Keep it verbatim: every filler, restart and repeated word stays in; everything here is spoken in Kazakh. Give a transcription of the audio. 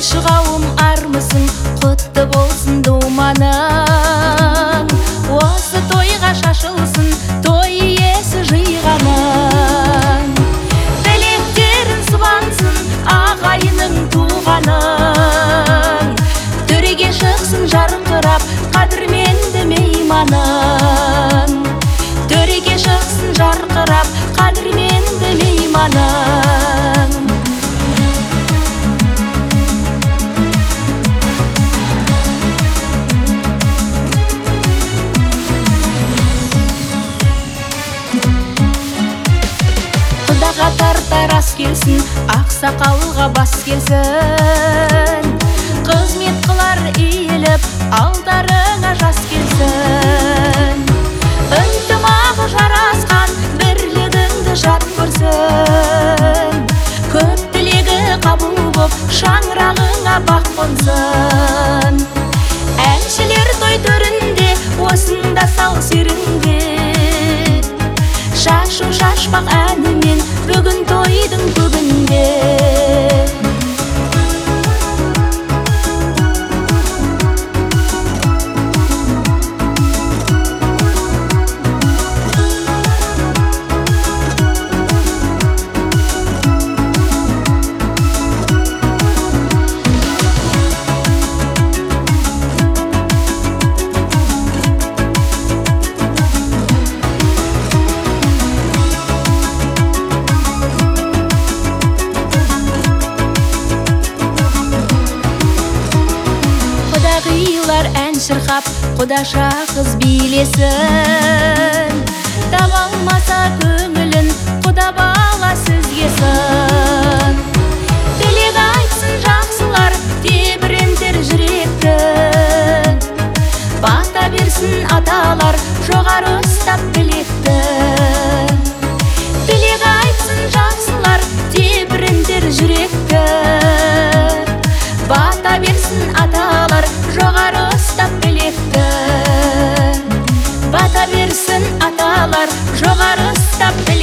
шұғауым армысың, құтты болсын думаның. Осы тойға шашылсын, той иесі жиғаның. Тілектерін сыбансын, ағайының туғаның. Төреге шықсын жарқырап, қадірменді мейманың. Төреге шықсын жарқырап, қадірменді мейманың. Құдаға тартар ас келсін, ақсақалға бас келсін. Қызмет қылар иіліп, алдарыңа жас келсін. Ынтымағы жарасқан, бірлігіңді жат көрсін. Көп тілегі қабыл боп, шаңырағыңа бақ қонсын. Әншілер той төрінде, осында сал серінде. Шашу шашпақ әнімен, бүгін тойдың бүгінде. Құдағилар ән шырқап, құдаша қыз билесін. Таба алмаса көңілін, құда бала сөзге сын. Тілек айтсын жақсылар, тебірентер жүректі. Бата берсін аталар, жоғары ұстап білекті. Тілек айтсын жақсылар, тебірентер жүректі. Бата берсін аталар, жоғары ұстап білекті. Бата берсін аталар, жоғары ұстап білекті.